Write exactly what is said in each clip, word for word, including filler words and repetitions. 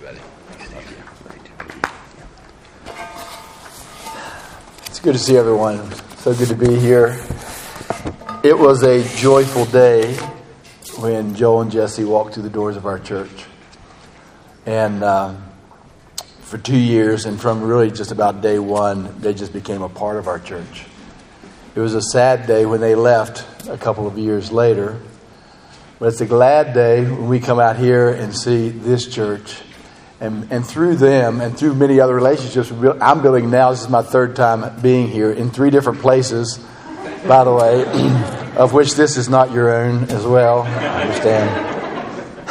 everybody. It's good to see everyone. So good to be here. It was a joyful day when Joel and Jesse walked through the doors of our church. And uh, for two years, and from really just about day one, they just became a part of our church. It was a sad day when they left a couple of years later. But it's a glad day when we come out here and see this church. And, and through them and through many other relationships I'm building now, this is my third time being here in three different places, by the way, of which this is not your own as well. I understand.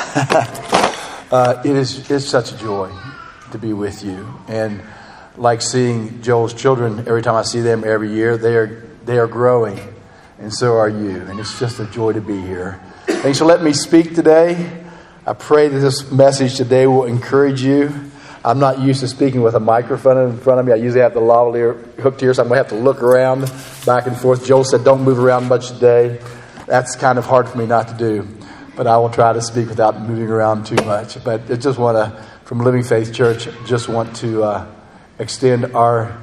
uh, it is it's such a joy to be with you. And like seeing Joel's children, every time I see them every year, they are they are growing. And so are you. And it's just a joy to be here. Thanks for letting me speak today. I pray that this message today will encourage you. I'm not used to speaking with a microphone in front of me. I usually have the lavalier hooked here, so I'm going to have to look around back and forth. Joel said, don't move around much today. That's kind of hard for me not to do. But I will try to speak without moving around too much. But I just want to, from Living Faith Church, just want to uh, extend our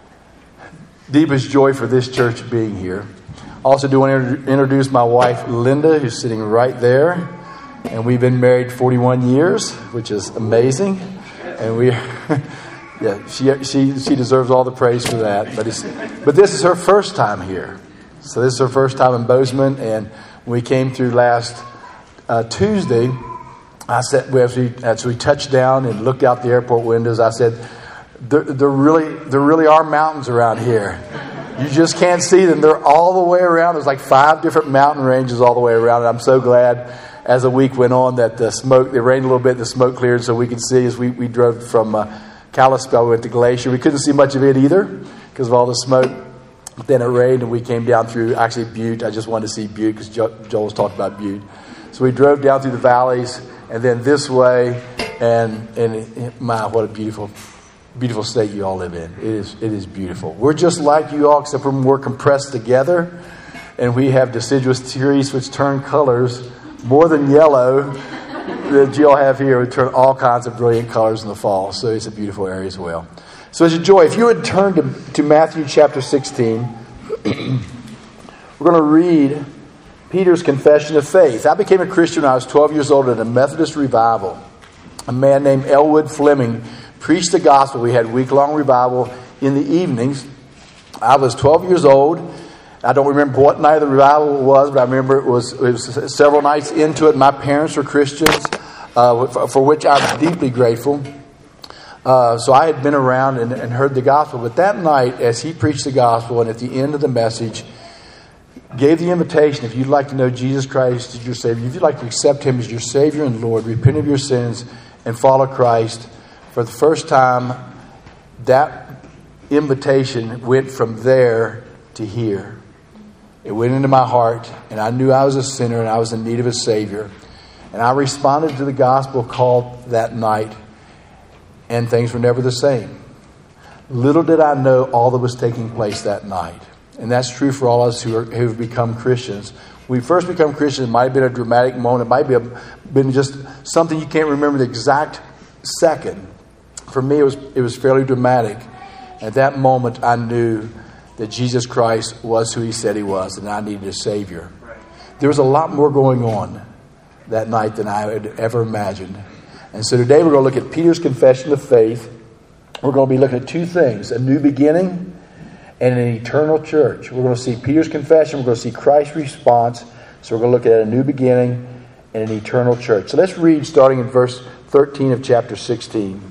deepest joy for this church being here. Also do want to introduce my wife, Linda, who's sitting right there. And we've been married forty-one years, which is amazing. And we, yeah, she she she deserves all the praise for that. But it's, but this is her first time here. So this is her first time in Bozeman. And when we came through last uh, Tuesday, I said, as we, as we touched down and looked out the airport windows, I said, there, there really there really are mountains around here. You just can't see them. They're all the way around. There's like five different mountain ranges all the way around. And I'm so glad as the week went on that the smoke, it rained a little bit, the smoke cleared so we could see as we, we drove from uh, Kalispell, we went to Glacier. We couldn't see much of it either because of all the smoke. But then it rained and we came down through, actually Butte. I just wanted to see Butte because jo- Joel's talked about Butte. So we drove down through the valleys and then this way. And, and it, my, what a beautiful Beautiful state you all live in. It is it is beautiful. We're just like you all, except for we're compressed together. And we have deciduous trees which turn colors more than yellow that you all have here. We turn all kinds of brilliant colors in the fall. So it's a beautiful area as well. So it's a joy. If you would turn to, to Matthew chapter sixteen, we're going to read Peter's confession of faith. I became a Christian when I was twelve years old at a Methodist revival. A man named Elwood Fleming preached the gospel. We had week-long revival in the evenings. I was twelve years old. I don't remember what night of the revival it was, but I remember it was, it was several nights into it. My parents were Christians, uh, for, for which I'm deeply grateful. Uh, so I had been around and, and heard the gospel. But that night, as he preached the gospel, and at the end of the message, gave the invitation, if you'd like to know Jesus Christ as your Savior, if you'd like to accept Him as your Savior and Lord, repent of your sins, and follow Christ. For the first time, that invitation went from there to here. It went into my heart, and I knew I was a sinner and I was in need of a Savior. And I responded to the gospel call that night, and things were never the same. Little did I know all that was taking place that night. And that's true for all of us who, are, who have become Christians. When we first become Christians, it might have been a dramatic moment. It might have been just something you can't remember the exact second. For me, it was it was fairly dramatic. At that moment, I knew that Jesus Christ was who He said He was, and I needed a Savior. There was a lot more going on that night than I had ever imagined. And so today we're going to look at Peter's confession of faith. We're going to be looking at two things: a new beginning and an eternal church. We're going to see Peter's confession. We're going to see Christ's response. So we're going to look at a new beginning and an eternal church. So let's read starting in verse thirteen of chapter sixteen.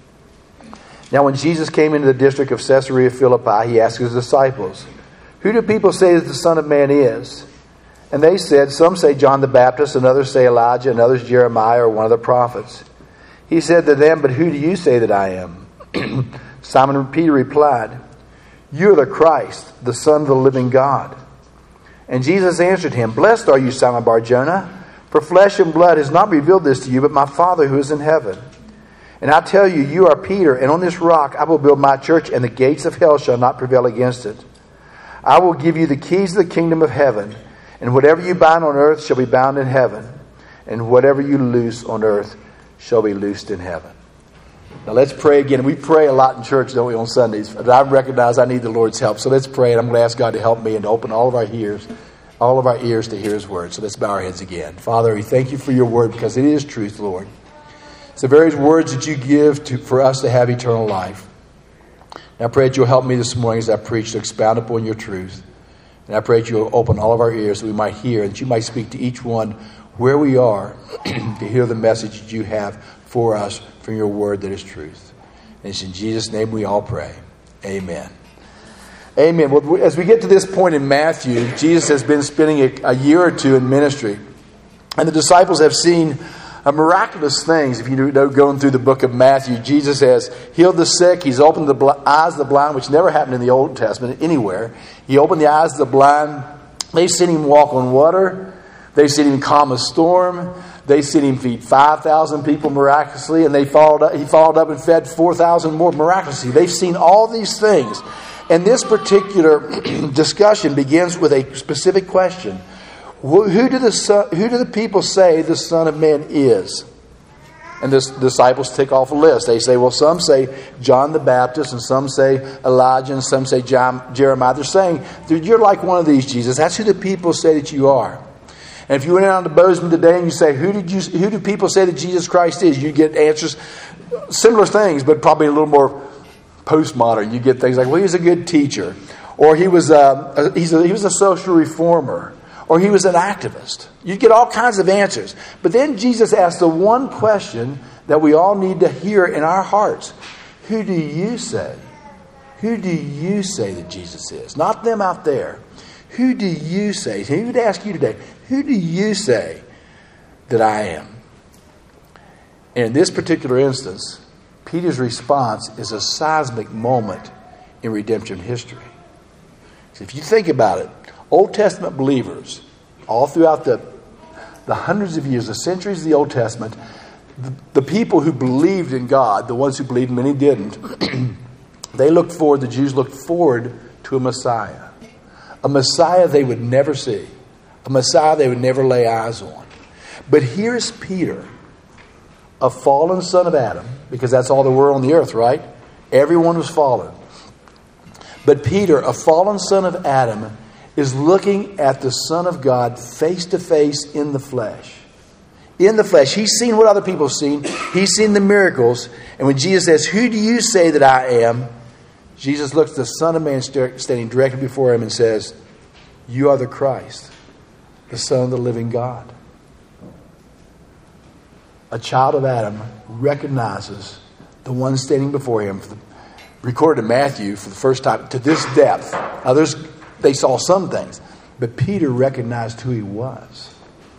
Now when Jesus came into the district of Caesarea Philippi, He asked His disciples, "Who do people say that the Son of Man is?" And they said, "Some say John the Baptist, and others say Elijah, and others Jeremiah or one of the prophets." He said to them, "But who do you say that I am?" Simon Peter replied, "You are the Christ, the Son of the living God." And Jesus answered him, "Blessed are you, Simon Bar-Jonah, for flesh and blood has not revealed this to you, but my Father who is in heaven. And I tell you, you are Peter, and on this rock I will build my church, and the gates of hell shall not prevail against it. I will give you the keys of the kingdom of heaven, and whatever you bind on earth shall be bound in heaven, and whatever you loose on earth shall be loosed in heaven." Now let's pray again. We pray a lot in church, don't we, on Sundays? But I recognize I need the Lord's help. So let's pray, and I'm going to ask God to help me and to open all of our ears, all of our ears to hear His word. So let's bow our heads again. Father, we thank you for your word because it is truth, Lord. It's the very words that you give to, for us to have eternal life. And I pray that you'll help me this morning as I preach to expound upon your truth. And I pray that you'll open all of our ears so we might hear and that you might speak to each one where we are to hear the message that you have for us from your word that is truth. And it's in Jesus' name we all pray. Amen. Amen. Well, as we get to this point in Matthew, Jesus has been spending a, a year or two in ministry. And the disciples have seen uh, miraculous things. If you know, going through the book of Matthew, Jesus has healed the sick. He's opened the bl- eyes of the blind, which never happened in the Old Testament anywhere. He opened the eyes of the blind. They've seen him walk on water. They've seen him calm a storm. They've seen him feed five thousand people miraculously, and they followed up, he followed up and fed four thousand more miraculously. They've seen all these things. And this particular discussion begins with a specific question. Who do the son, who do the people say the Son of Man is? And the disciples tick off a list. They say, well, some say John the Baptist, and some say Elijah, and some say John, Jeremiah. They're saying, dude, you're like one of these, Jesus. That's who the people say that you are. And if you went out to Bozeman today and you say, who did you? Who do people say that Jesus Christ is? You get answers, similar things, but probably a little more postmodern. You get things like, well, he was a good teacher, or he was a, he's a, he was a social reformer, or he was an activist. You get all kinds of answers. But then Jesus asked the one question that we all need to hear in our hearts. Who do you say? Who do you say that Jesus is? Not them out there. Who do you say? He would ask you today, who do you say that I am? And in this particular instance, Peter's response is a seismic moment in redemption history. So if you think about it, Old Testament believers, all throughout the, the hundreds of years, the centuries of the Old Testament, the, the people who believed in God, the ones who believed, many didn't, they looked forward, the Jews looked forward to a Messiah. A Messiah they would never see. A Messiah they would never lay eyes on. But here's Peter, a fallen son of Adam, because that's all there were on the earth, right? Everyone was fallen. But Peter, a fallen son of Adam, is looking at the Son of God face to face in the flesh. In the flesh. He's seen what other people have seen. He's seen the miracles. And when Jesus says, who do you say that I am? Jesus looks at the Son of Man standing directly before him and says, you are the Christ, the Son of the living God. A child of Adam recognizes the one standing before him, recorded in Matthew for the first time, to this depth. Others, they saw some things, but Peter recognized who he was.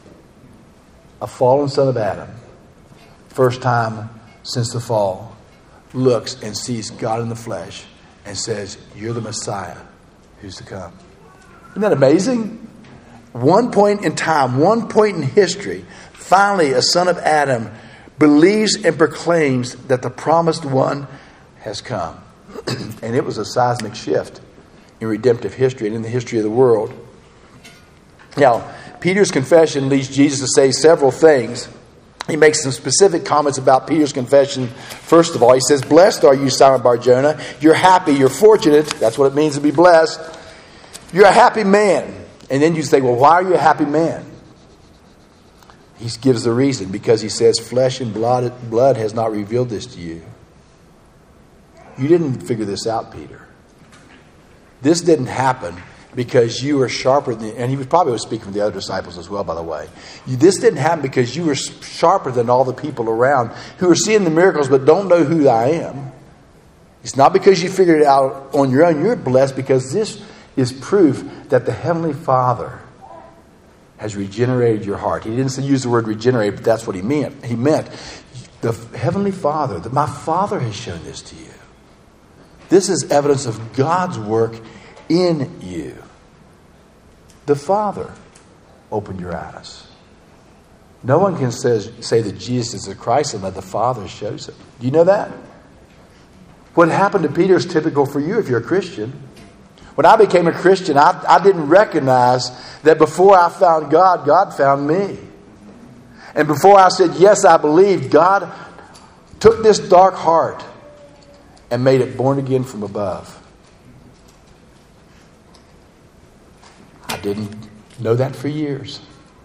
A fallen son of Adam, first time since the fall, looks and sees God in the flesh and says, you're the Messiah who's to come. Isn't that amazing? One point in time, one point in history, finally a son of Adam believes and proclaims that the promised one has come. And it was a seismic shift in redemptive history and in the history of the world. Now, Peter's confession leads Jesus to say several things. He makes some specific comments about Peter's confession. First of all, he says, blessed are you, Simon Bar-Jonah. You're happy, you're fortunate. That's what it means to be blessed. You're a happy man. And then you say, well, why are you a happy man? He gives the reason, because he says, flesh and blood, blood has not revealed this to you. You didn't figure this out, Peter. This didn't happen because you were sharper than, and he was probably was speaking for the other disciples as well, by the way. You, this didn't happen because you were sharper than all the people around who are seeing the miracles but don't know who I am. It's not because you figured it out on your own. You're blessed because this is proof that the Heavenly Father has regenerated your heart. He didn't use the word regenerate, but that's what he meant. He meant the Heavenly Father, that my Father has shown this to you. This is evidence of God's work in you. The Father opened your eyes. No one can say, say that Jesus is the Christ unless the Father shows it. Do you know that? What happened to Peter is typical for you if you're a Christian. When I became a Christian, I, I didn't recognize that before I found God, God found me. And before I said, yes, I believed, God took this dark heart and made it born again from above. I didn't know that for years.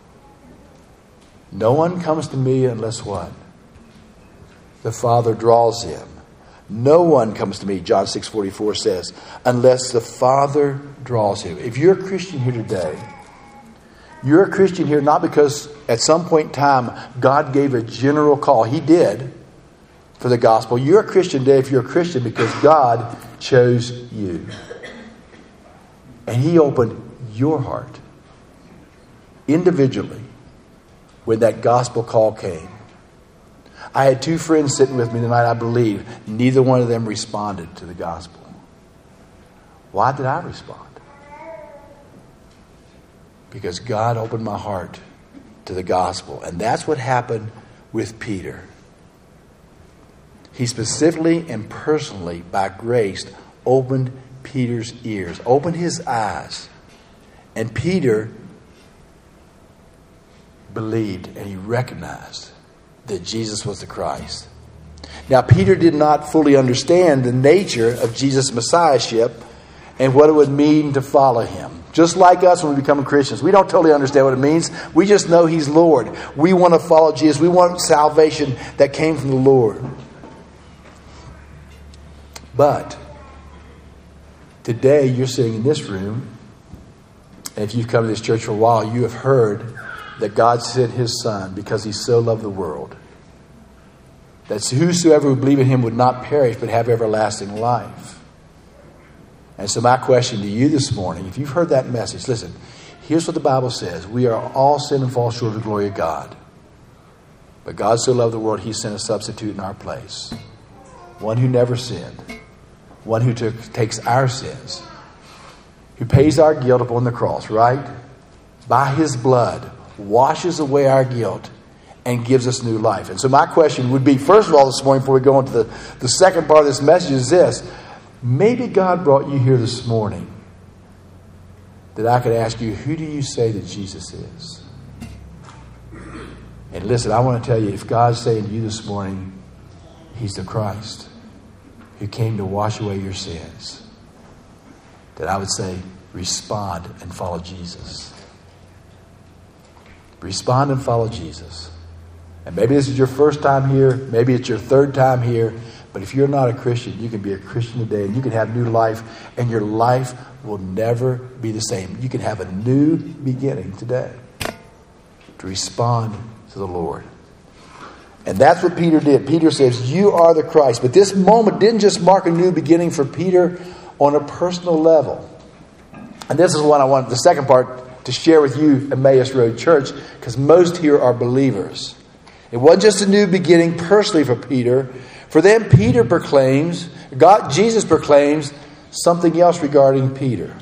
No one comes to me unless what? The Father draws him. No one comes to me, John six forty-four says, unless the Father draws him. If you're a Christian here today, you're a Christian here not because at some point in time God gave a general call. He did for the gospel. You're a Christian today if you're a Christian because God chose you. And He opened your heart individually when that gospel call came. I had two friends sitting with me tonight, I believe. Neither one of them responded to the gospel. Why did I respond? Because God opened my heart to the gospel. And that's what happened with Peter. He specifically and personally, by grace, opened Peter's ears, opened his eyes. And Peter believed and he recognized that Jesus was the Christ. Now, Peter did not fully understand the nature of Jesus' messiahship and what it would mean to follow him. Just like us when we become Christians, we don't totally understand what it means. We just know he's Lord. We want to follow Jesus. We want salvation that came from the Lord. But today you're sitting in this room, and if you've come to this church for a while, you have heard that God sent his Son because he so loved the world, that whosoever would believe in him would not perish but have everlasting life. And so my question to you this morning, if you've heard that message, listen, here's what the Bible says. We are all sin and fall short of the glory of God. But God so loved the world, he sent a substitute in our place. One who never sinned. One who took, takes our sins. Who pays our guilt upon the cross, right? By his blood, washes away our guilt and gives us new life. And so my question would be, first of all this morning, before we go into the, the second part of this message, is this. Maybe God brought you here this morning that I could ask you, who do you say that Jesus is? And listen, I want to tell you, if God's saying to you this morning, he's the Christ who came to wash away your sins, that I would say, respond and follow Jesus. Respond and follow Jesus. And maybe this is your first time here. Maybe it's your third time here. But if you're not a Christian, you can be a Christian today and you can have new life, and your life will never be the same. You can have a new beginning today to respond to the Lord. And that's what Peter did. Peter says, you are the Christ. But this moment didn't just mark a new beginning for Peter on a personal level. And this is what I want, the second part, to share with you, Emmaus Road Church, because most here are believers. It wasn't just a new beginning personally for Peter. For then Peter proclaims, God, Jesus proclaims something else regarding Peter.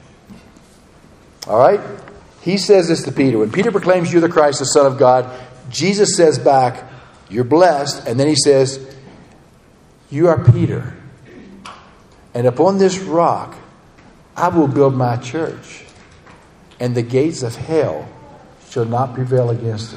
All right? He says this to Peter. When Peter proclaims you're the Christ, the Son of God, Jesus says back, you're blessed. And then he says, you are Peter. And upon this rock, I will build my church. And the gates of hell shall not prevail against it.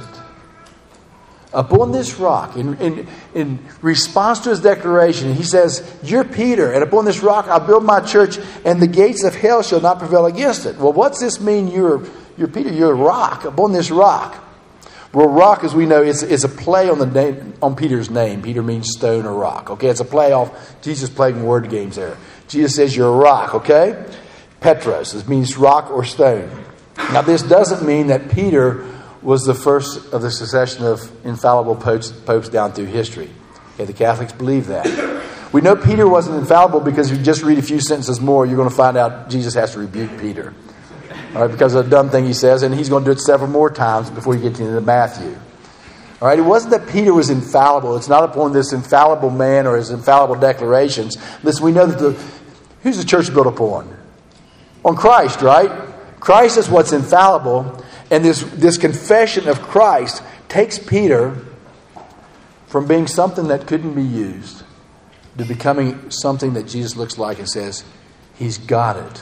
Upon this rock, in, in, in response to his declaration, he says, you're Peter, and upon this rock I'll build my church, and the gates of hell shall not prevail against it. Well, what's this mean, you're, you're Peter? You're a rock, upon this rock. Well, rock, as we know, is, is a play on the name, on Peter's name. Peter means stone or rock. Okay, it's a play off. Jesus playing word games there. Jesus says you're a rock, okay? Petros, it means rock or stone. Now, this doesn't mean that Peter was the first of the succession of infallible popes, popes down through history. Okay, the Catholics believe that. We know Peter wasn't infallible because if you just read a few sentences more, you're going to find out Jesus has to rebuke Peter. All right, because of a dumb thing he says, and he's going to do it several more times before you get into Matthew. All right, it wasn't that Peter was infallible. It's not upon this infallible man or his infallible declarations. Listen, we know that the who's the church built upon? On Christ, right? Christ is what's infallible. And this, this confession of Christ takes Peter from being something that couldn't be used to becoming something that Jesus looks like and says, he's got it.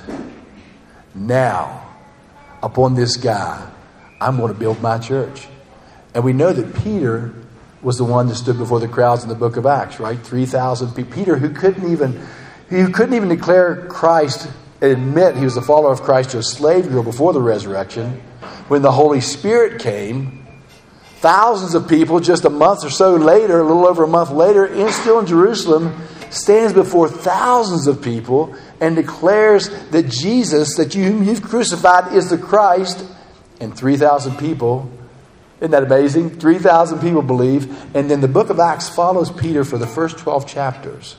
Now, upon this guy, I'm going to build my church. And we know that Peter was the one that stood before the crowds in the book of Acts, right? three thousand people. Peter, who couldn't even, who couldn't even declare Christ and admit he was a follower of Christ to a slave girl before the resurrection, when the Holy Spirit came, thousands of people just a month or so later, a little over a month later, in, still in Jerusalem, stands before thousands of people and declares that Jesus, that you, whom you've crucified, is the Christ. And three thousand people, isn't that amazing? three thousand people believe. And then the book of Acts follows Peter for the first twelve chapters.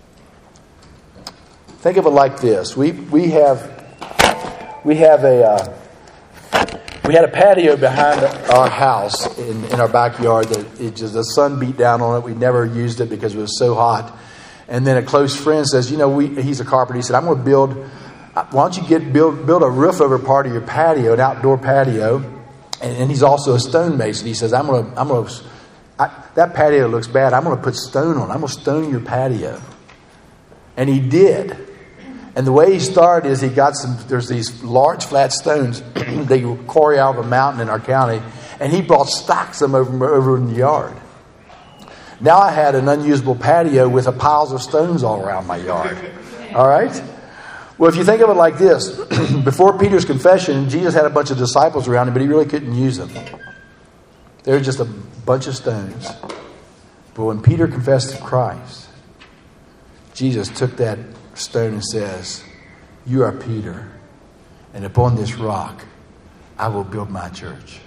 Think of it like this. We we have we have a uh, we had a patio behind our house in, in our backyard that it just the sun beat down on it. We never used it because it was so hot. And then a close friend says, you know, we he's a carpenter. He said, I'm going to build. Why don't you get build build a roof over part of your patio, an outdoor patio? And, and he's also a stonemason. He says, I'm going to I'm going to that patio looks bad. I'm going to put stone on it. I'm going to stone your patio. And he did. And the way he started is he got some, there's these large flat stones they quarry out of a mountain in our county, and he brought stacks of them over, over in the yard. Now I had an unusable patio with a piles of stones all around my yard. All right? Well, if you think of it like this, before Peter's confession, Jesus had a bunch of disciples around him, but he really couldn't use them. They were just a bunch of stones. But when Peter confessed to Christ, Jesus took that stone and says, you are Peter, and upon this rock I will build my church.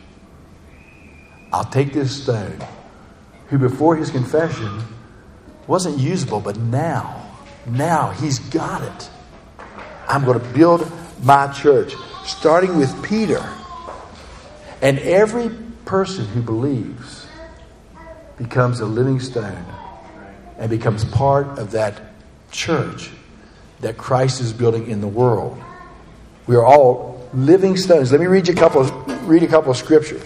I'll take this stone, who before his confession wasn't usable, but now, now he's got it. I'm going to build my church, starting with Peter. And every person who believes becomes a living stone and becomes part of that church that Christ is building in the world. We are all living stones. Let me read you a couple of, read a couple of scriptures.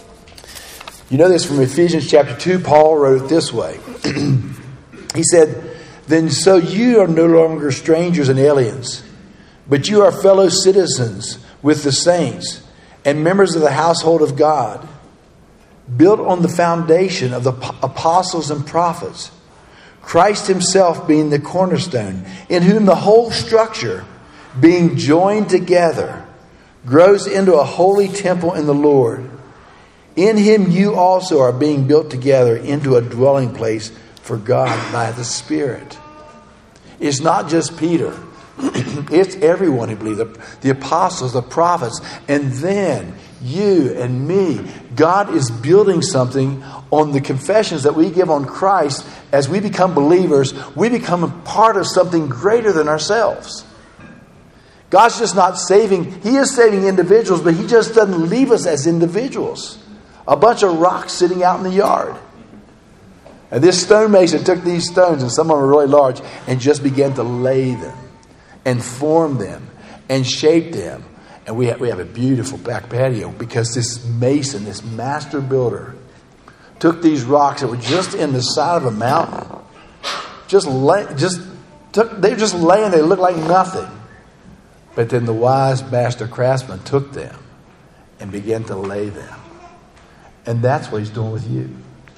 You know this from Ephesians chapter two. Paul wrote it this way. He said, then so you are no longer strangers and aliens, but you are fellow citizens with the saints and members of the household of God, built on the foundation of the apostles and prophets, Christ himself being the cornerstone, in whom the whole structure, being joined together, grows into a holy temple in the Lord. In him you also are being built together into a dwelling place for God by the Spirit. It's not just Peter. It's everyone who believes. The, the apostles, the prophets, and then you and me. God is building something on the confessions that we give on Christ. As we become believers, we become a part of something greater than ourselves. God's just not saving. He is saving individuals, but he just doesn't leave us as individuals. A bunch of rocks sitting out in the yard. And this stonemason took these stones, and some of them were really large, and just began to lay them and form them and shape them. And we have, we have a beautiful back patio because this mason, this master builder, took these rocks that were just in the side of a mountain. Just lay, just took, they were just laying, they looked like nothing. But then the wise master craftsman took them and began to lay them. And that's what he's doing with you.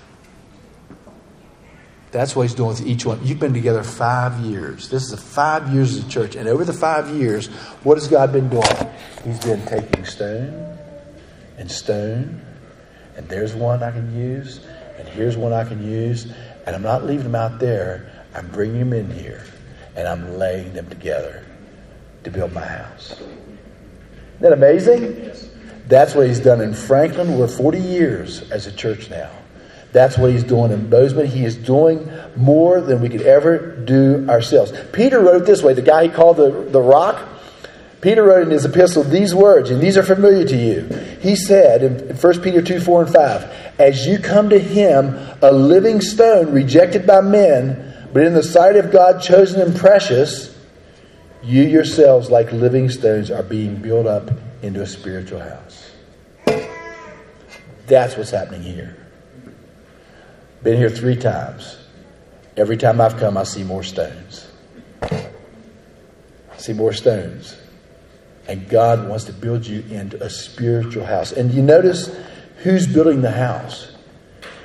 That's what he's doing with each one. You've been together five years. This is the five years of the church. And over the five years, what has God been doing? He's been taking stone and stone. And there's one I can use. And here's one I can use. And I'm not leaving them out there. I'm bringing them in here. And I'm laying them together to build my house. Isn't that amazing? That's what he's done in Franklin. We're forty years as a church now. That's what he's doing in Bozeman. He is doing more than we could ever do ourselves. Peter wrote it this way. The guy he called the, the rock, Peter wrote in his epistle these words, and these are familiar to you. He said in First Peter two, four, and five, as you come to him, a living stone rejected by men, but in the sight of God chosen and precious, you yourselves like living stones are being built up into a spiritual house. That's what's happening here. Been here three times. Every time I've come, I see more stones. I see more stones. And God wants to build you into a spiritual house. And you notice who's building the house.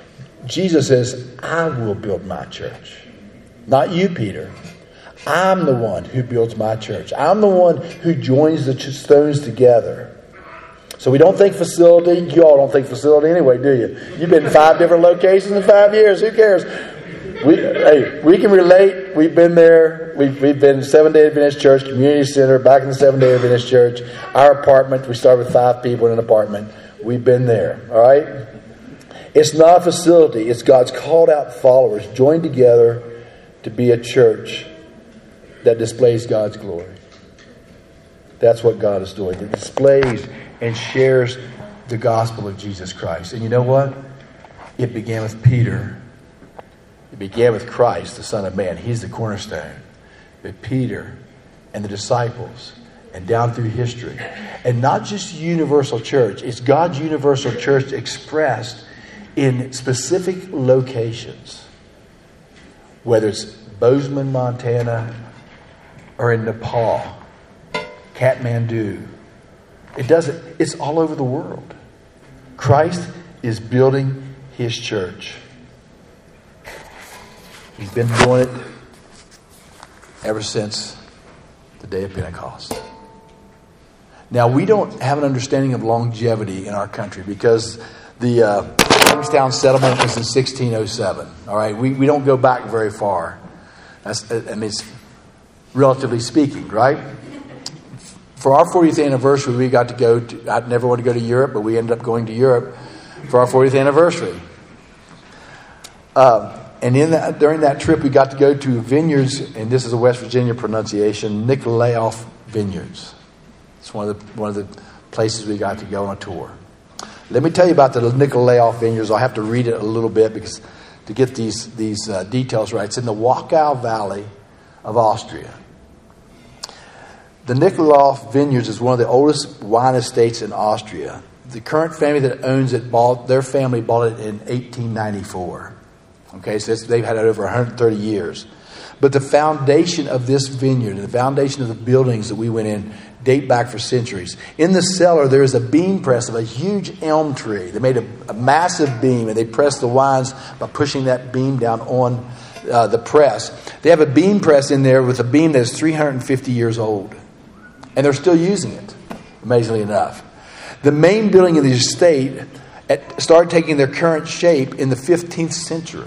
Jesus says, I will build my church. Not you, Peter. I'm the one who builds my church. I'm the one who joins the stones together. So we don't think facility. You all don't think facility anyway, do you? You've been in five different locations in five years. Who cares? We, hey, we can relate. We've been there. We've, we've been in Seventh-day Adventist Church, Community Center, back in the Seventh-day Adventist Church. Our apartment, we started with five people in an apartment. We've been there, all right? It's not a facility. It's God's called out followers joined together to be a church that displays God's glory. That's what God is doing. It displays and shares the gospel of Jesus Christ. And you know what? It began with Peter. It began with Christ, the Son of Man. He's the cornerstone. But Peter and the disciples and down through history. And not just universal church. It's God's universal church expressed in specific locations. Whether it's Bozeman, Montana, or in Nepal, Kathmandu. It doesn't, it's all over the world. Christ is building his church. He's been doing it ever since the day of Pentecost. Now, we don't have an understanding of longevity in our country because the uh, Jamestown settlement was in sixteen oh seven. All right, we, we don't go back very far. That's, I mean, it's relatively speaking, right? For our fortieth anniversary, we got to go to, I'd never want to go to Europe, but we ended up going to Europe for our fortieth anniversary. Um, and in that, during that trip, we got to go to vineyards, and this is a West Virginia pronunciation, Nikolaof Vineyards. It's one of the one of the places we got to go on a tour. Let me tell you about the Nikolaof Vineyards. I'll have to read it a little bit because to get these these uh, details right. It's in the Wachau Valley of Austria. The Nikolaof Vineyards is one of the oldest wine estates in Austria. The current family that owns it bought their family bought it in eighteen ninety-four. Okay, so it's, they've had it over one hundred thirty years. But the foundation of this vineyard and the foundation of the buildings that we went in date back for centuries. In the cellar, there is a beam press of a huge elm tree. They made a, a massive beam, and they pressed the wines by pushing that beam down on uh, the press. They have a beam press in there with a beam that is three hundred fifty years old. And they're still using it, amazingly enough. The main building of the estate at, started taking their current shape in the fifteenth century.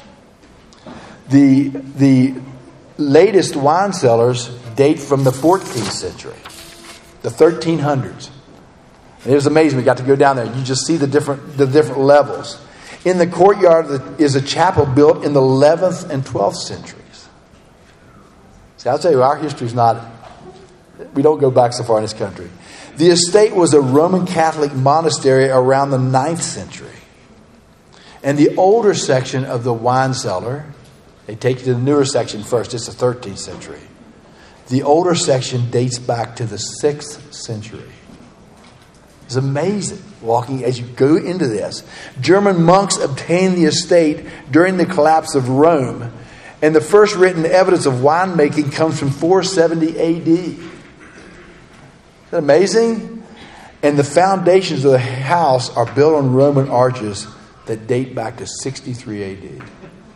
The, the latest wine cellars date from the fourteenth century, the thirteen hundreds. And it was amazing. We got to go down there. You just see the different the different levels. In the courtyard is a chapel built in the eleventh and twelfth centuries. See, I'll tell you, our history is not... We don't go back so far in this country. The estate was a Roman Catholic monastery around the ninth century. And the older section of the wine cellar, they take you to the newer section first. It's the thirteenth century. The older section dates back to the sixth century. It's amazing walking as you go into this. German monks obtained the estate during the collapse of Rome. And the first written evidence of winemaking comes from four seventy A D. Isn't that amazing? And the foundations of the house are built on Roman arches that date back to sixty-three A D.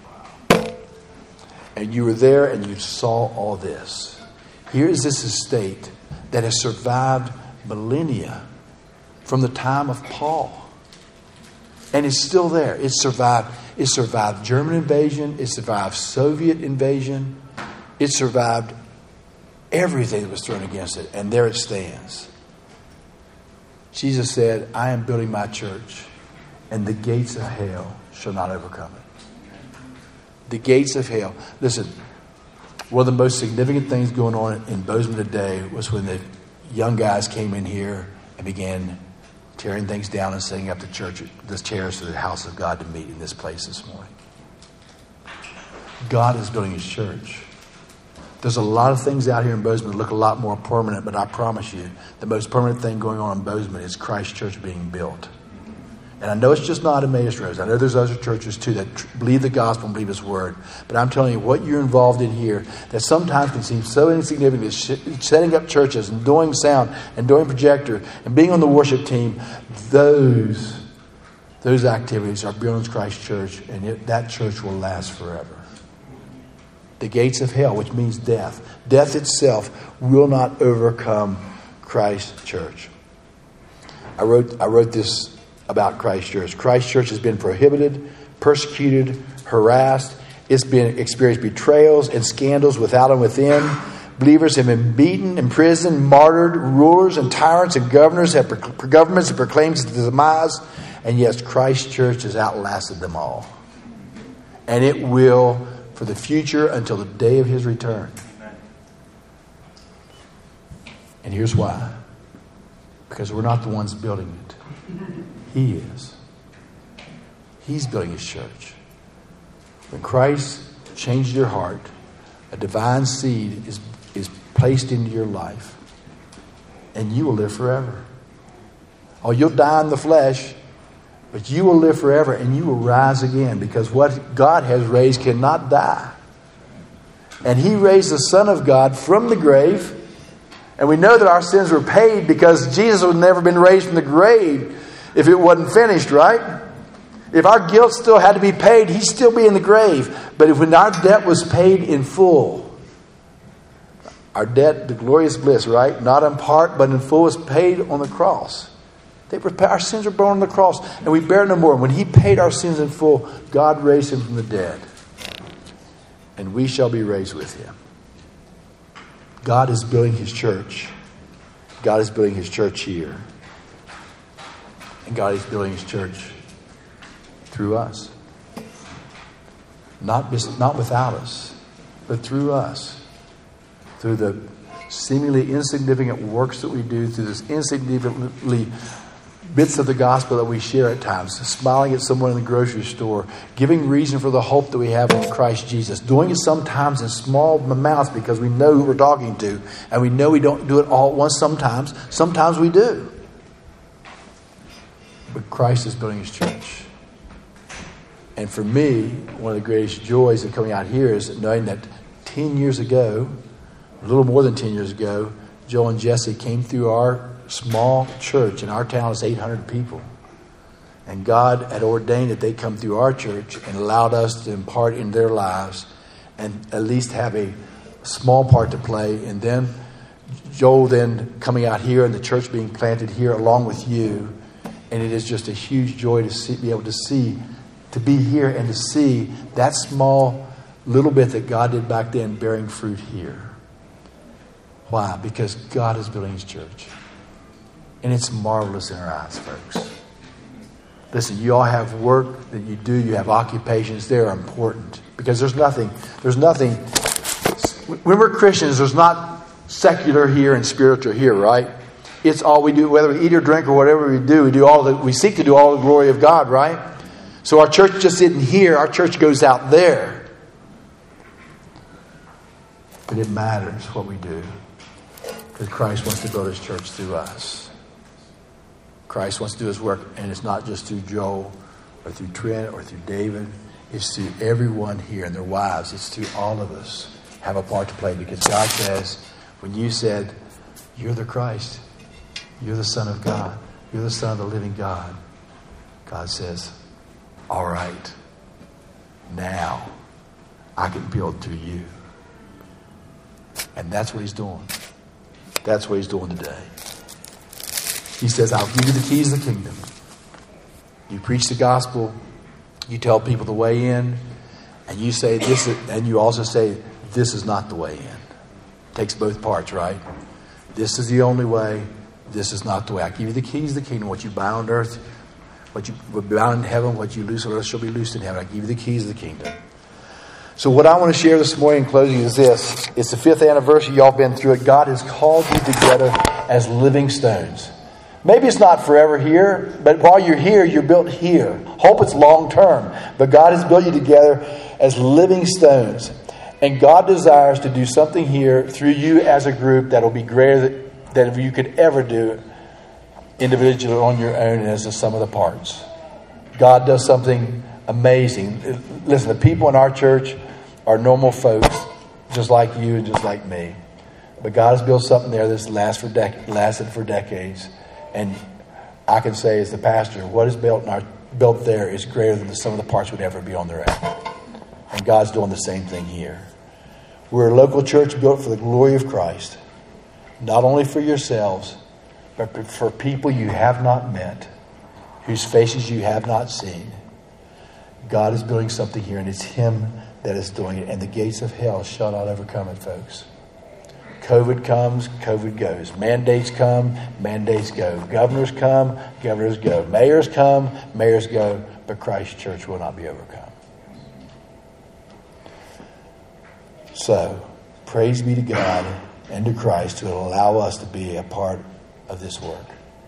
And you were there and you saw all this. Here is this estate that has survived millennia from the time of Paul. And it's still there. It survived, it survived German invasion. It survived Soviet invasion. It survived everything that was thrown against it. And there it stands. Jesus said, I am building my church, and the gates of hell shall not overcome it. The gates of hell. Listen, one of the most significant things going on in Bozeman today was when the young guys came in here and began tearing things down and setting up the church, the chairs for the house of God to meet in this place this morning. God is building his church. There's a lot of things out here in Bozeman that look a lot more permanent, but I promise you, the most permanent thing going on in Bozeman is Christ Church being built. And I know it's just not Emmaus Road. I know there's other churches too that tr- believe the gospel and believe his word. But I'm telling you, what you're involved in here that sometimes can seem so insignificant is sh- setting up churches and doing sound and doing projector and being on the worship team. Those Those activities are Billings Christ Church, and it, that church will last forever. The gates of hell, which means death. Death itself will not overcome Christ Church. I wrote, I wrote this about Christ Church. Christ Church has been prohibited, persecuted, harassed. It's been experienced betrayals and scandals without and within. Believers have been beaten, imprisoned, martyred. Rulers and tyrants and governors have governments have proclaimed its demise. And yes, Christ Church has outlasted them all. And it will for the future until the day of his return. And here's why. Because we're not the ones building it. He is. He's building his church. When Christ changes your heart, a divine seed is, is placed into your life, and you will live forever. Oh, you'll die in the flesh, but you will live forever, and you will rise again, because what God has raised cannot die. And he raised the Son of God from the grave, and we know that our sins were paid because Jesus would never been raised from the grave if it wasn't finished, right? If our guilt still had to be paid, he'd still be in the grave. But if when our debt was paid in full, our debt, the glorious bliss, right? Not in part, but in full, was paid on the cross. They were, our sins were borne on the cross, and we bear no more. When he paid our sins in full, God raised him from the dead. And we shall be raised with him. God is building his church. God is building his church here. And God is building his church through us. Not, not without us, but through us. Through the seemingly insignificant works that we do, through this insignificantly bits of the gospel that we share at times, smiling at someone in the grocery store, giving reason for the hope that we have in Christ Jesus, doing it sometimes in small amounts because we know who we're talking to, and we know we don't do it all at once sometimes. Sometimes we do. But Christ is building his church. And for me, one of the greatest joys of coming out here is knowing that ten years ago, a little more than ten years ago, Joel and Jesse came through our small church. In our town, it's eight hundred people. And God had ordained that they come through our church and allowed us to impart in their lives and at least have a small part to play. And then Joel then coming out here and the church being planted here along with you. And it is just a huge joy to see, be able to see, to be here and to see that small little bit that God did back then bearing fruit here. Why? Because God is building his church. And it's marvelous in our eyes, folks. Listen, you all have work that you do. You have occupations. They're important. Because there's nothing, there's nothing, when we're Christians, there's not secular here and spiritual here, right? It's all we do, whether we eat or drink or whatever we do, we do all the, we seek to do all the glory of God, right? So our church just isn't here. Our church goes out there. But it matters what we do. Because Christ wants to build his church through us. Christ wants to do his work, and it's not just through Joel or through Trent or through David. It's through everyone here and their wives. It's through all of us have a part to play, because God says, when you said, you're the Christ, you're the Son of God, you're the Son of the living God, God says, all right, now I can build through you. And that's what he's doing. That's what he's doing today. He says, I'll give you the keys of the kingdom. You preach the gospel. You tell people the way in. And you say this, and you also say, this is not the way in. It takes both parts, right? This is the only way. This is not the way. I give you the keys of the kingdom. What you bind on earth, what you bound in heaven, what you loose on earth shall be loosed in heaven. I give you the keys of the kingdom. So what I want to share this morning in closing is this. It's the fifth anniversary. Y'all been through it. God has called you together as living stones. Maybe it's not forever here, but while you're here, you're built here. Hope it's long term. But God has built you together as living stones. And God desires to do something here through you as a group that will be greater than you could ever do individually on your own and as the sum of the parts. God does something amazing. Listen, the people in our church are normal folks, just like you and just like me. But God has built something there that's last for dec- lasted for decades. And I can say as the pastor, what is built in our built there is greater than the sum of the parts would ever be on their own. And God's doing the same thing here. We're a local church built for the glory of Christ. Not only for yourselves, but for people you have not met, whose faces you have not seen. God is building something here, and it's Him that is doing it. And the gates of hell shall not overcome it, folks. COVID comes, COVID goes. Mandates come, mandates go. Governors come, governors go. Mayors come, mayors go. But Christ's church will not be overcome. So, praise be to God and to Christ to allow us to be a part of this work.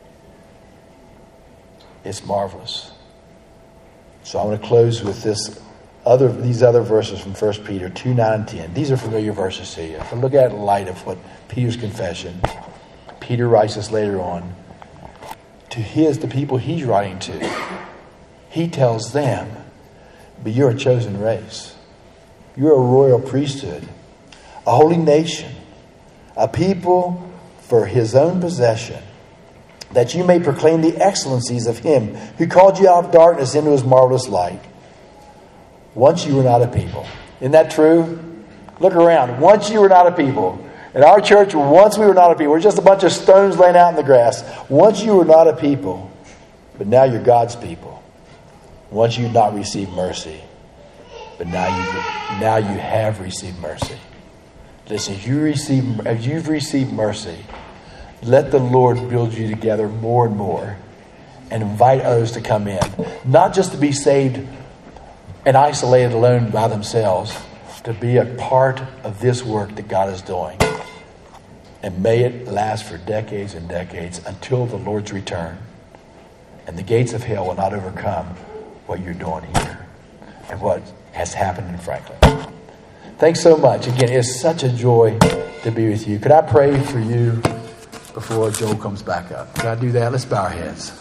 It's marvelous. So I'm going to close with this other these other verses from First Peter two, nine, and ten. These are familiar verses to you. But look at it in light of what Peter's confession. Peter writes this later on. To his, the people he's writing to, he tells them, but you're a chosen race. You're a royal priesthood, a holy nation, a people for his own possession, that you may proclaim the excellencies of him who called you out of darkness into his marvelous light. Once you were not a people. Isn't that true? Look around. Once you were not a people. In our church, once we were not a people. We're just a bunch of stones laying out in the grass. Once you were not a people, but now you're God's people. Once you not received mercy, but now you now you have received mercy. Listen, if you receive, if you've received mercy, let the Lord build you together more and more, and invite others to come in, not just to be saved and isolated alone by themselves, to be a part of this work that God is doing. And may it last for decades and decades until the Lord's return. And the gates of hell will not overcome what you're doing here and what has happened in Franklin. Thanks so much. Again, it's such a joy to be with you. Could I pray for you before Joel comes back up? Could I do that? Let's bow our heads.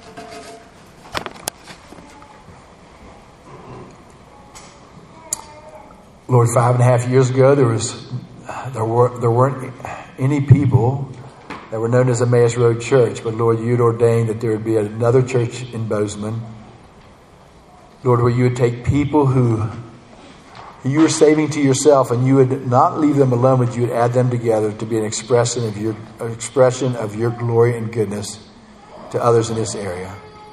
Lord, five and a half years ago, there was there were there weren't any people that were known as Emmaus Road Church, but Lord, you'd ordained that there would be another church in Bozeman. Lord, where you would take people who, who you were saving to yourself, and you would not leave them alone, but you would add them together to be an expression of your an expression of your glory and goodness to others in this area.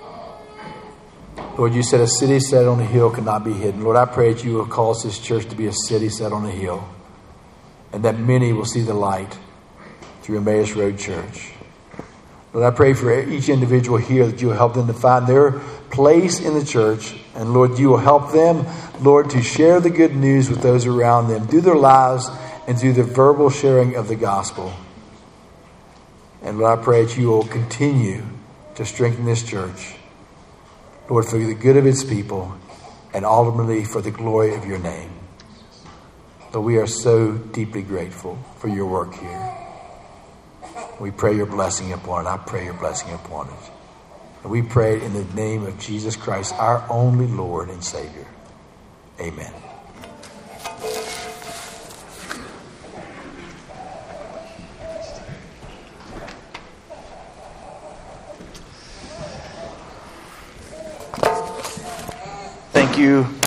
Lord, you said a city set on a hill cannot be hidden. Lord, I pray that you will cause this church to be a city set on a hill, and that many will see the light through Emmaus Road Church. Lord, I pray for each individual here that you will help them to find their place in the church. And Lord, you will help them, Lord, to share the good news with those around them through their lives and through the verbal sharing of the gospel. And Lord, I pray that you will continue to strengthen this church, Lord, for the good of its people and ultimately for the glory of your name. Lord, we are so deeply grateful for your work here. We pray your blessing upon it. I pray your blessing upon it. And we pray in the name of Jesus Christ, our only Lord and Savior. Amen. Thank you.